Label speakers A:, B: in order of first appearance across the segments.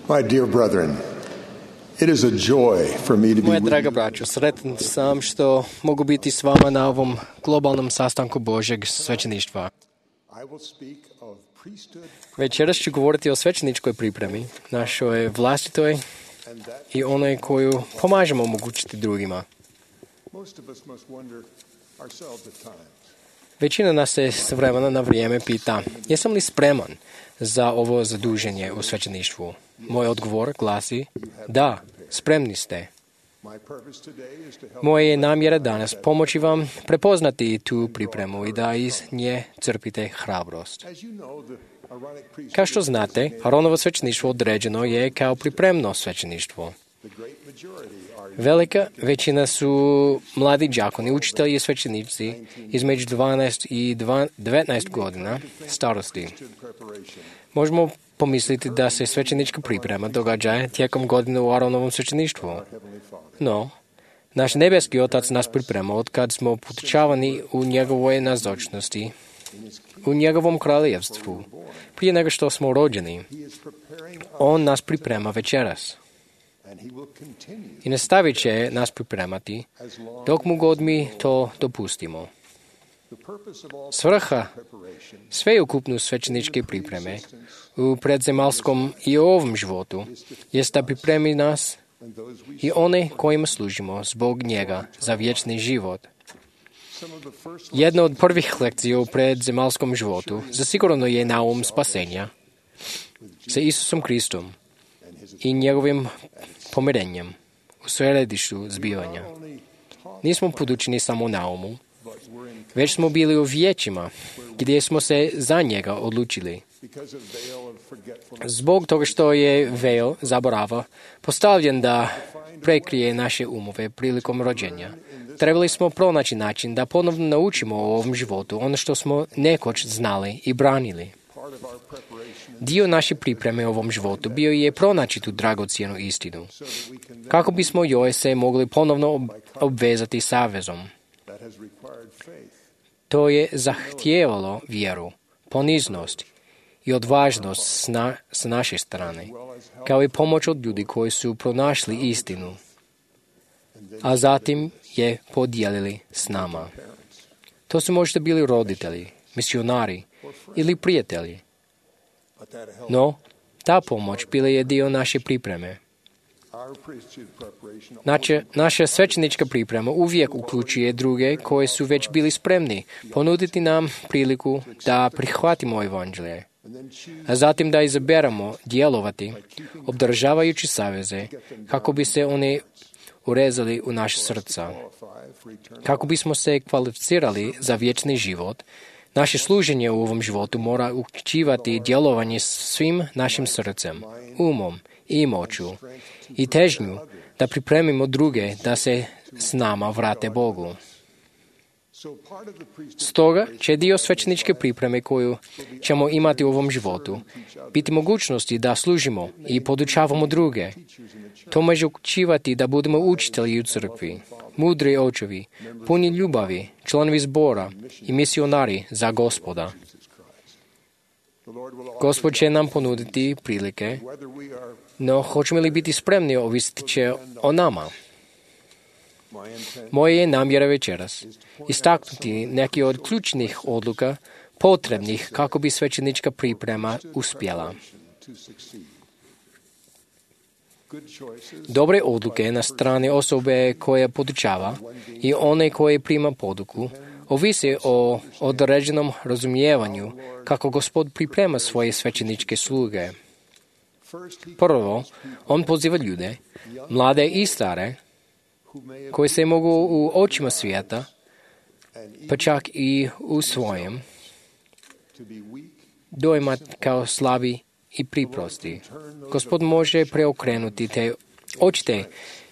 A: My dear brethren, it is a joy for me to be
B: Moja
A: with
B: draga
A: you.
B: braćo, sretan sam što mogu biti s vama na ovom globalnom sastanku Božjeg svećeništva.
A: I will speak of priesthood
B: Večeras ću govoriti o svećeničkoj pripremi, našoj vlastitoj
A: and that
B: i onoj koju pomažemo omogućiti drugima.
A: most of us must wonder ourselves at times.
B: Većina nas se s vremena na vrijeme pita, jesam li spreman za ovo zaduženje u svećeništvu? Moj odgovor glasi, da, spremni ste.
A: My purpose today is to help
B: Moja je namjera danas pomoći vam prepoznati tu pripremu i da iz nje crpite hrabrost.
A: As you know, the Aaronic priesthood
B: Kao što znate, Aronovo svećeništvo određeno je kao pripremno svećeništvo.
A: the great majority are
B: Velika većina su mladi đakoni, učitelji i svećenici između 12 i 19 godina starosti.
A: priesthood preparation.
B: Možemo pomisliti da se svećenička priprema događa tijekom godine u Aronovom svećeništvu.
A: Heavenly Father,
B: No, naš nebeski Otac nas priprema od kad smo potučavani u njegovoj nazočnosti, u njegovom kraljevstvu. Prije nego što smo rođeni,
A: He is preparing us
B: On nas priprema večeras.
A: and He will continue
B: I nastavit će nas pripremati
A: as long
B: dok mu god mi to dopustimo.
A: the purpose of all
B: Svrha
A: preparation
B: sveukupnu svećeničke pripreme u predzemalskom i ovom životu jest da pripremi nas
A: and those we
B: i one kojima služimo zbog njega za vječni život.
A: some of the first
B: Jedna od prvih lekcija u predzemalskom životu zasigurno je naum spasenja sa Isusom Kristom i njegovim pomirenjem u središtu zbivanja.
A: only taught
B: Nismo podučeni samo naumu,
A: but were in
B: već smo bili u vijećima gdje smo se za njega odlučili.
A: because of veil of forgetfulness.
B: Zbog toga što je veil zaborava postavljen da prekrije naše umove prilikom rođenja. Trebali smo pronaći način da ponovno naučimo o ovom životu ono što smo nekoć znali i branili.
A: Part of our preparation
B: Dio naše pripreme u ovom životu bio je pronaći tu dragocjenu istinu,
A: so that we can then,
B: kako bismo joj se mogli ponovno obvezati savezom.
A: that has required faith,
B: To je zahtijevalo vjeru, poniznost i odvažnost s naše strane,
A: well as help,
B: kao i pomoć od ljudi koji su pronašli istinu, a zatim je podijelili s nama.
A: parents,
B: To su možda bili roditelji, misionari ili prijatelji,
A: but that help
B: no ta pomoć bila je dio naše pripreme.
A: our priesthood preparation
B: Naša svećenička priprema uvijek uključuje druge koji su već bili spremni ponuditi nam priliku da prihvatimo evanđelje,
A: and then choose
B: a zatim da izaberemo djelovati obdržavajući saveze kako bi se oni urezali u naše srca.
A: qualify for eternal
B: Kako bismo se kvalificirali za vječni život, naše služenje u ovom životu mora uključivati djelovanje svim našim srcem, umom i moću i težnju da pripremimo druge da se s nama vrate Bogu.
A: So part of the priesthood
B: Stoga će dio svećeničke pripreme koju ćemo imati u ovom životu biti mogućnosti da služimo i podučavamo druge. To može uključivati da budemo učitelji u crkvi, mudri očevi, puni ljubavi, članovi zbora i misionari za Gospoda.
A: Jesus Christ. The Lord will offer
B: Gospod će nam ponuditi prilike,
A: whether we are
B: no hoćemo li biti spremni ovisiti će o nama.
A: my intent
B: Moje je namjera večeras istaknuti neki od ključnih odluka potrebnih kako bi svećenička priprema uspjela.
A: to succeed. Good choices
B: Dobre odluke na strani osobe koja podučava i one koje prima poduku ovise o određenom razumijevanju kako Gospod priprema svoje svećeničke sluge.
A: first he
B: Prvo, on poziva ljude, mlade i stare,
A: who may have
B: koji se mogu u očima svijeta,
A: and
B: pa čak i u svojem,
A: to be weak
B: dojmat kao slabi i priprosti. Gospod može preokrenuti te očite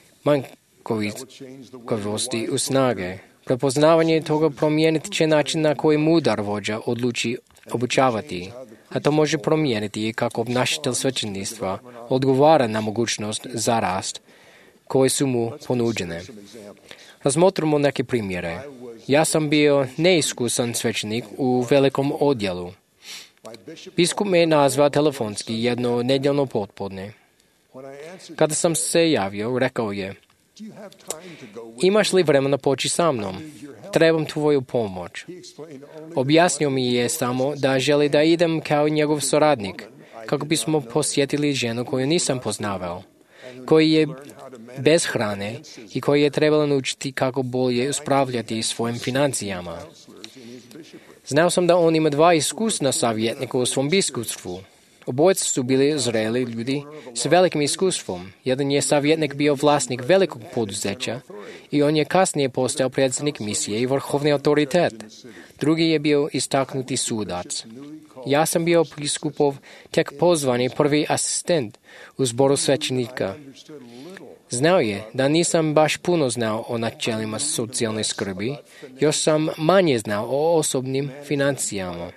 B: manjkavosti u snage. Prepoznavanje toga promijeniti će način na koji mudar vođa odluči obučavati, a to može promijeniti i kako obnašatelj svećeništva odgovara na mogućnost za rast koje su mu ponuđene. Razmotrimo neke primjere. Ja sam bio neiskusan svećenik u velikom odjelu. Biskup me nazva telefonski jedno nedjeljno popodne. Kada sam se javio, rekao je, imaš li vremena poći sa mnom? Trebam tvoju pomoć. Objasnio mi je samo da želi da idem kao njegov suradnik, kako bismo posjetili ženu koju nisam poznavao, koji je bez hrane i koji je trebala naučiti kako bolje uspravljati svojim financijama. Znao sam da on ima 2 iskusna savjetnika u svom biskupstvu. Obojica su bili zreli ljudi s velikim iskustvom. Jedan je savjetnik bio vlasnik velikog poduzeća i on je kasnije postao predsjednik misije i vrhovni autoritet. Drugi je bio istaknuti sudac. Ja sam bio biskupov tek pozvani prvi asistent u zboru svećenika. Znao je da nisam baš puno znao o načelima socijalne skrbi, još sam manje znao o osobnim financijama.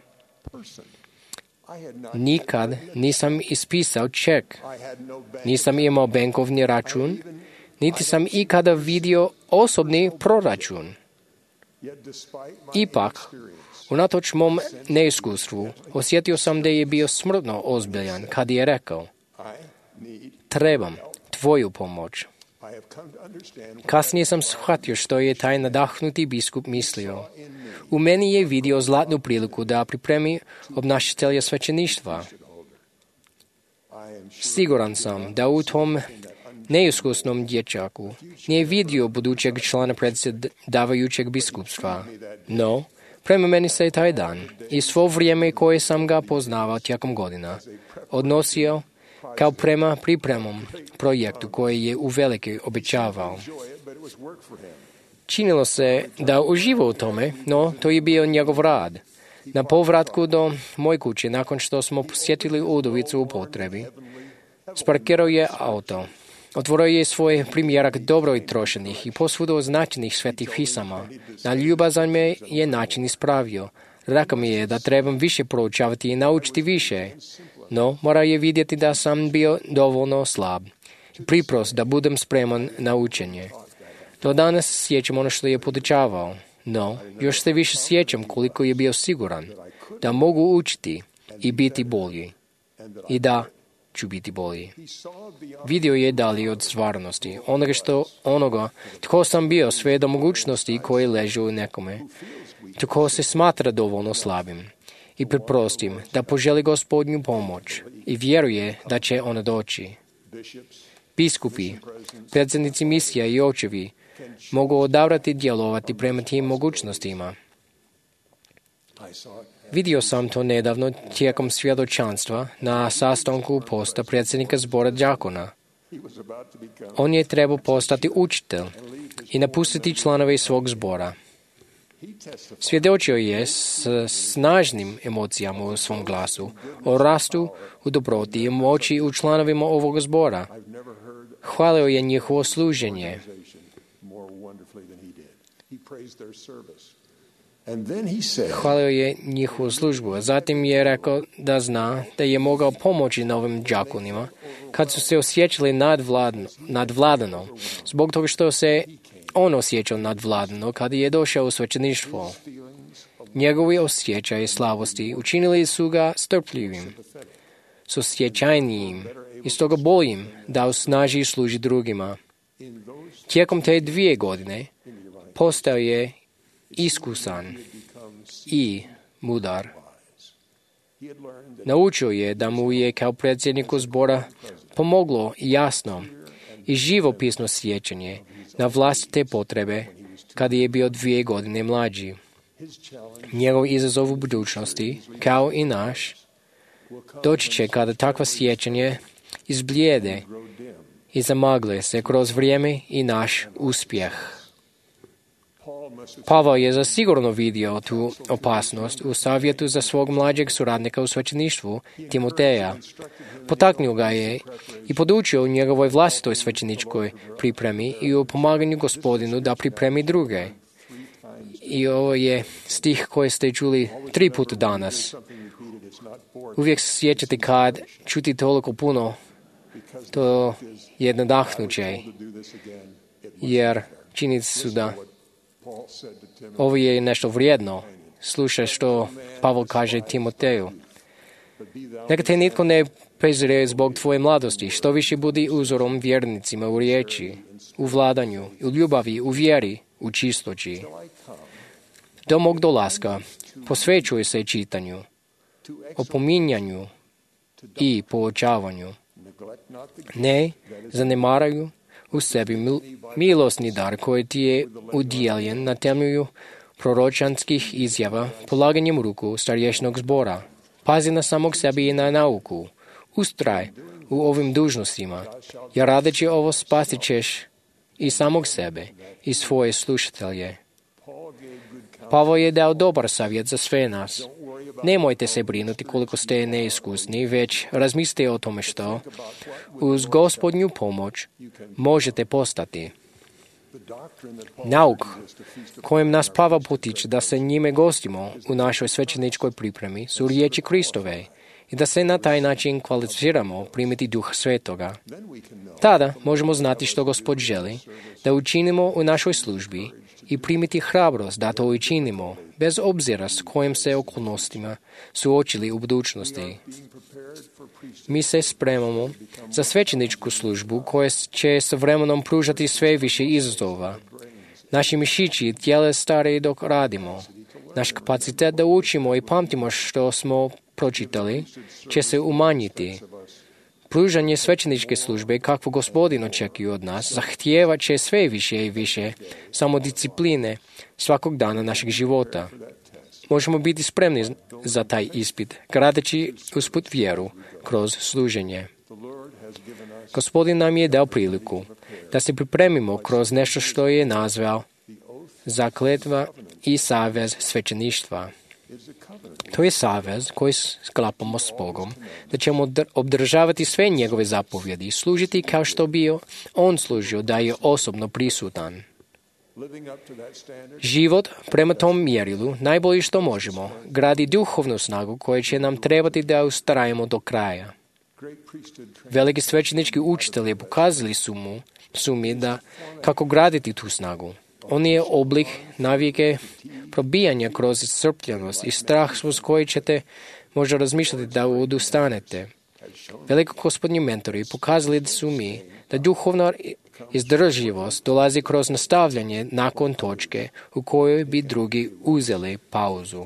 B: Nikad nisam ispisao ček, nisam imao bankovni račun, niti sam ikada vidio osobni proračun. Ipak, unatoč mom neiskustvu, osjetio sam da je bio smrtno ozbiljan kad je rekao, trebam tvoju pomoć. Kasnije sam shvatio što je taj nadahnuti biskup mislio. U meni je vidio zlatnu priliku da pripremi obnašatelja svećeništva. Siguran sam da u tom neiskusnom dječaku nije vidio budućeg člana predsjedavajućeg biskupstva. No, prema meni se taj dan i svo vrijeme koje sam ga poznavao tijekom godina odnosio kao prema pripremom projektu koji je uvelike obećavao. Činilo se da uživa u tome, no to je bio njegov rad. Na povratku do moje kuće, nakon što smo posjetili udovicu u potrebi, sparkirao je auto. Otvorio je svoj primjerak dobro i trošenih i posvuda označenih svetih pisama. Na ljubazan me je način ispravio. Rekao mi je da trebam više proučavati i naučiti više. No, morao je vidjeti da sam bio dovoljno slab i priprost da budem spreman na učenje. Do danas sjećam ono što je podučavao, no još se više sjećam koliko je bio siguran da mogu učiti i biti bolji i da ću biti bolji. Vidio je dalje od stvarnosti, onoga tko sam bio, sve do mogućnosti koje ležu u nekome, tko se smatra dovoljno slabim i preprostim da poželi Gospodnju pomoć i vjeruje da će ona doći. Biskupi, predsjednici misija i očevi mogu odabrati djelovati prema tim mogućnostima. Vidio sam to nedavno tijekom svjedočanstva na sastanku posta predsjednika zbora đakona. On je trebao postati učitelj i napustiti članove svog zbora. Svjedočio je s snažnim emocijama u svom glasu o rastu u dobroti i moći u članovima ovog zbora. Hvalio je njihovo služenje. Hvalio je njihovu službu, a zatim je rekao da zna da je mogao pomoći novim đakonima kad su se osjećali nadvladano, zbog toga što se on osjećao nadvladano kada je došao u svećeništvo. Njegovi osjećaji slabosti učinili su ga strpljivim, susjećajnijim i stoga boljim da osnaži i služi drugima. Tijekom te 2 godine postao je iskusan i mudar. Naučio je da mu je kao predsjedniku zbora pomoglo jasno i živopisno sjećanje na vlastite potrebe kada je bio 2 godine mlađi. Njegov izazov u budućnosti, kao i naš, doći će kada takva sjećanje izblijede i zamagle se kroz vrijeme i naš uspjeh. Pavao je zasigurno vidio tu opasnost u savjetu za svog mlađeg suradnika u svećeništvu, Timoteja. Potaknuo ga je i podučio u njegovoj vlastitoj svećeničkoj pripremi i u pomaganju Gospodinu da pripremi druge. I ovo je stih koji ste čuli 3 puta danas. Uvijek se sjećate kad čuti toliko puno, to je nadahnuće, jer činjenice su da ovo je nešto vrijedno. Slušaj što Pavao kaže Timoteju. Neka te nitko ne prezire zbog tvoje mladosti. Što više budi uzorom vjernicima u riječi, u vladanju, u ljubavi, u vjeri, u čistoći. Do mog dolaska posvećuj se čitanju, opominjanju i poučavanju. Ne zanemaraju u sebi milosni dar koji ti je udjeljen na temelju proročanskih izjava polaganjem ruku starješnog zbora. Pazi na samog sebi i na nauku. Ustraj u ovim dužnostima, jer radeći ovo spastit ćeš i samog sebe i svoje slušatelje. Pavao je dao dobar savjet za sve nas. Nemojte se brinuti koliko ste neiskusni, već razmislite o tome što uz Gospodnju pomoć možete postati. Nauk kojem nas Pavao potiče da se njime gostimo u našoj svećeničkoj pripremi su riječi Kristove i da se na taj način kvalificiramo primiti Duha Svetoga. Tada možemo znati što Gospod želi da učinimo u našoj službi i primiti hrabrost da to učinimo, bez obzira s kojim se okolnostima suočili u budućnosti. Mi se spremamo za svećeničku službu koja će s vremenom pružati sve više izazova. Naši mišići i tijele stare dok radimo. Naš kapacitet da učimo i pamtimo što smo pročitali će se umanjiti. Pružanje svećeničke službe, kakvu Gospodin očekuje od nas, zahtijevat će sve više i više samodiscipline svakog dana našeg života. Možemo biti spremni za taj ispit, gradeći usput vjeru kroz služenje. Gospodin nam je dao priliku da se pripremimo kroz nešto što je nazvao zakletva i savez svećeništva. To je savez koji sklapamo s Bogom, da ćemo obdržavati sve njegove zapovjedi i služiti kao što bi on služio, da je osobno prisutan. Život prema tom mjerilu, najbolje što možemo, gradi duhovnu snagu koja će nam trebati da ustrajemo do kraja. Veliki svećenički učitelji pokazali su mi da kako graditi tu snagu. On je oblik navike probijanja kroz iscrpljenost i strah s koji ćete možda razmišljati da odustanete. Veliko gospodnji mentori pokazali su mi da duhovna izdržljivost dolazi kroz nastavljanje nakon točke u kojoj bi drugi uzeli pauzu.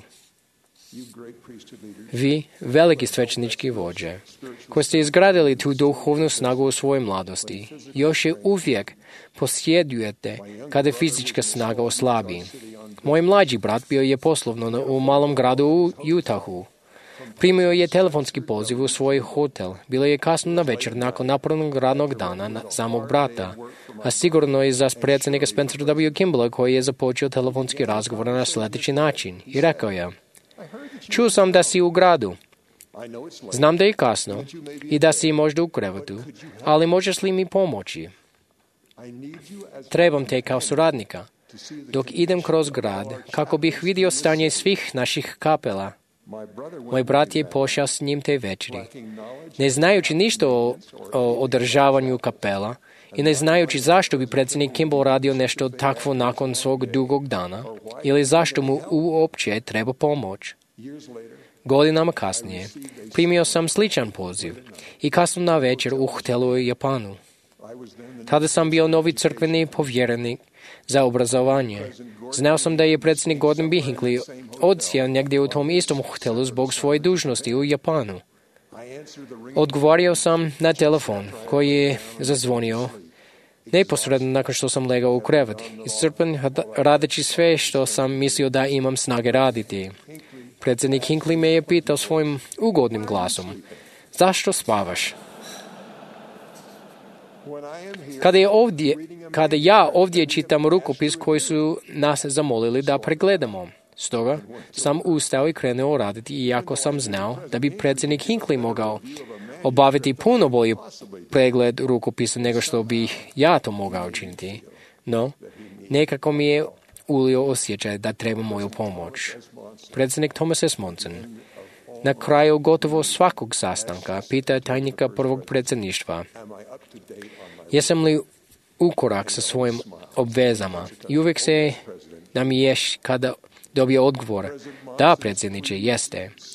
B: Vi, veliki svećenički vođe, koji ste izgradili tu duhovnu snagu u svojoj mladosti, još je uvijek posjedujete kada fizička snaga oslabi. Moj mlađi brat bio je poslovno u malom gradu u Utahu. Primio je telefonski poziv u svoj hotel. Bilo je kasno na večer nakon napornog radnog dana za mog brata, a sigurno i za predsjednika Spencer W. Kimballa koji je započeo telefonski razgovor na sljedeći način i rekao je: čuo sam da si u gradu. Znam da je kasno i da si možda u krevetu, ali možeš li mi pomoći? Trebam te kao suradnika dok idem kroz grad kako bih vidio stanje svih naših kapela. Moj brat je pošao s njim te večeri. Ne znajući ništa o održavanju kapela i ne znajući zašto bi predsjednik Kimball radio nešto takvo nakon svog dugog dana ili zašto mu uopće treba pomoć. Godinama kasnije primio sam sličan poziv i kasno na večer u hotelu u Japanu. Tada sam bio novi crkveni povjerenik za obrazovanje. Znao sam da je predsjednik Gordon B. Hinckley odsjeo negdje u tom istom hotelu zbog svoje dužnosti u Japanu. Odgovorio sam na telefon koji je zazvonio neposredno nakon što sam legao u krevet, iscrpen radeći sve što sam mislio da imam snage raditi. Predsjednik Hinckley me je pitao svojim ugodnim glasom: zašto spavaš? Kada ja ovdje čitam rukopis koji su nas zamolili da pregledamo. Stoga sam ustao i krenuo raditi, iako sam znao da bi predsjednik Hinckley mogao obaviti puno bolji pregled rukopisa nego što bih ja to mogao učiniti. No, nekako mi je ulio osjećaj da treba moju pomoć. Predsjednik Thomas S. Monson na kraju gotovo svakog sastanka pita tajnika prvog predsjedništva: jesam li u korak sa svojim obvezama? I uvijek se namiješ kada dobije odgovor: da, predsjedniče, jeste.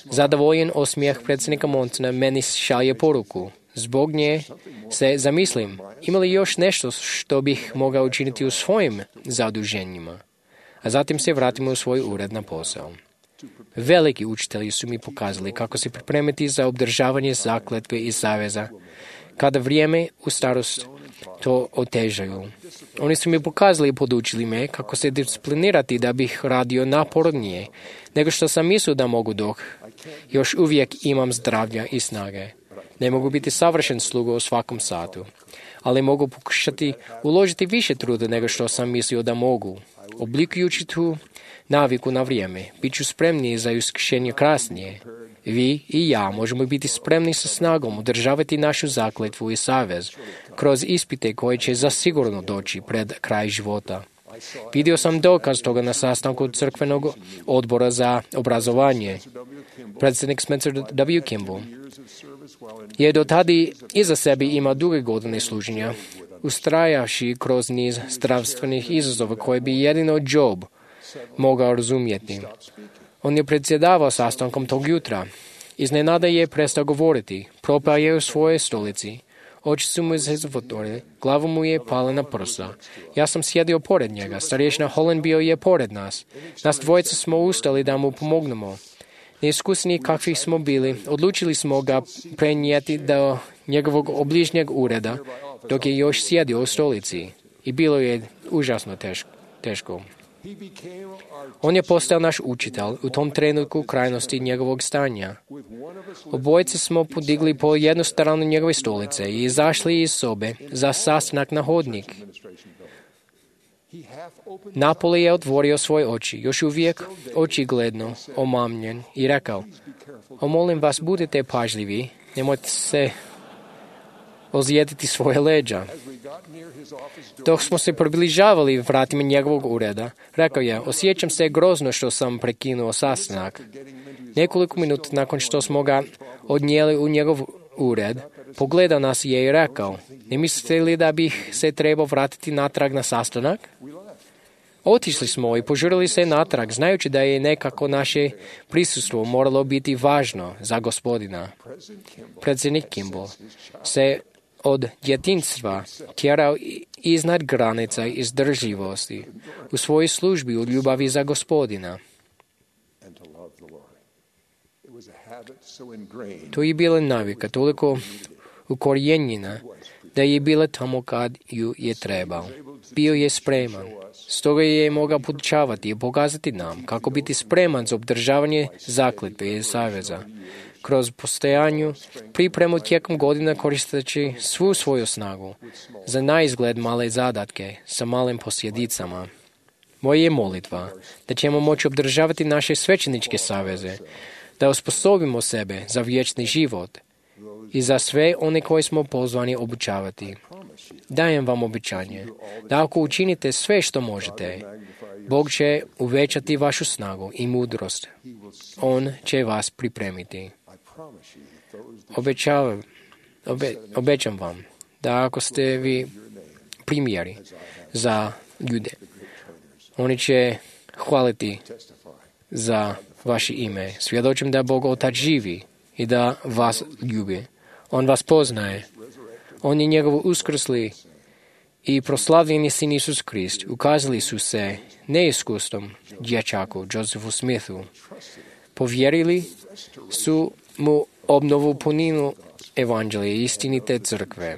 B: Zadovoljen osmijeh predsjednika Monsona meni šalje poruku. Zbog nje se zamislim, ima li još nešto što bih mogao učiniti u svojim zaduženjima? A zatim se vratimo u svoj ured na posao. Veliki učitelji su mi pokazali kako se pripremiti za obdržavanje zakletve i saveza, kada vrijeme u starost to otežaju. Oni su mi pokazali i podučili me kako se disciplinirati da bih radio napornije nego što sam mislio da mogu dok još uvijek imam zdravlja i snage. Ne mogu biti savršen sluga u svakom satu, ali mogu pokušati uložiti više truda nego što sam mislio da mogu. Oblikujući tu naviku na vrijeme, bit ću spremniji za iskušenje kasnije. Vi i ja možemo biti spremni sa snagom održavati našu zakletvu i savez kroz ispite koje će zasigurno doći pred kraj života. Vidio sam dokaz toga na sastanku crkvenog odbora za obrazovanje. Predsjednik Spencer W. Kimball je do tada iza sebi imao duge godine služenja, ustrajavši kroz niz zdravstvenih izazova koje bi jedino Job mogao razumjeti. On je predsjedavao sastankom tog jutra. Iznenada je prestao govoriti, propao je u svojoj stolici. Oči su mu se zatvorili, glava mu je pala na prsa. Ja sam sjedio pored njega, starješina Holland bio je pored nas. Nas dvojica smo ustali da mu pomognemo. Neiskusni kakvi smo bili, odlučili smo ga prenijeti do njegovog obližnjeg ureda, dok je još sjedio u stolici. I bilo je užasno teško. On je postao naš učitelj u tom trenutku krajnosti njegovog stanja. Obojice smo podigli po jednu stranu njegove stolice i izašli iz sobe za sastanak na hodnik. Napoli je otvorio svoje oči, još uvijek očigledno omamljen, i rekao: "Molim vas, budite pažljivi, nemojte se ozlijediti svoje leđa." Dok smo se približavali vratima njegovog ureda, rekao je: "Osjećam se grozno što sam prekinuo sastanak." Nekoliko minuta nakon što smo ga odnijeli u njegov ured, pogledao nas je i rekao: "Ne mislite li da bih se trebao vratiti natrag na sastanak?" Otišli smo i požurili se natrag, znajući da je nekako naše prisustvo moralo biti važno za Gospodina. Predsjednik Kimball se od djetinjstva tjerao iznad granica izdržljivosti u svojoj službi u ljubavi za Gospodina. To je bila navika toliko ukorijenjena da je bila tamo kad ju je trebao. Bio je spreman. Stoga je mogao podučavati i pokazati nam kako biti spreman za obdržavanje zakletve i saveza. Kroz postojanju pripremu tijekom godina koristeći svu svoju snagu za naizgled male zadatke sa malim posljedicama. Moja je molitva da ćemo moći obdržavati naše svećeničke saveze, da osposobimo sebe za vječni život i za sve one koje smo pozvani obučavati. Dajem vam obećanje da ako učinite sve što možete, Bog će uvećati vašu snagu i mudrost. On će vas pripremiti. Obećam vam da ako ste vi primjeri za ljude, oni će hvaliti za vaše ime. Svjedočim da Bog Otac živi i da vas ljubi. On vas poznaje. On je njegov uskrsli i proslavljeni sin Isus Krist. Ukazali su se neiskustvom dječaku Josephu Smithu. Povjerili su mu obnovu puninu evanđelje istinite crkve.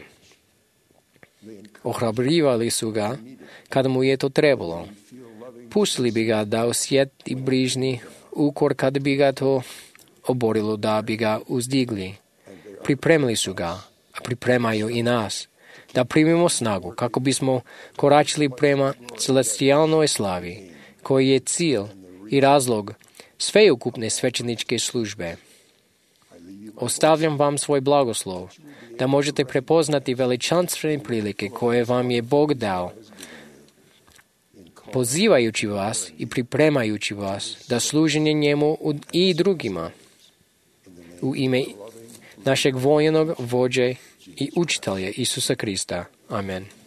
B: Ohrabrivali su ga kada mu je to trebalo. Pustili bi ga da osjeti brižni ukor kada bi ga to oborilo da bi ga uzdigli. Pripremili su ga, a pripremaju i nas, da primimo snagu kako bismo koračili prema celestijalnoj slavi, koji je cilj i razlog sveukupne svećeničke službe. Ostavljam vam svoj blagoslov, da možete prepoznati veličanstvene prilike koje vam je Bog dao, pozivajući vas i pripremajući vas da služenje njemu i drugima. U ime našeg vojnog vođe i učitelja Isusa Krista. Amen.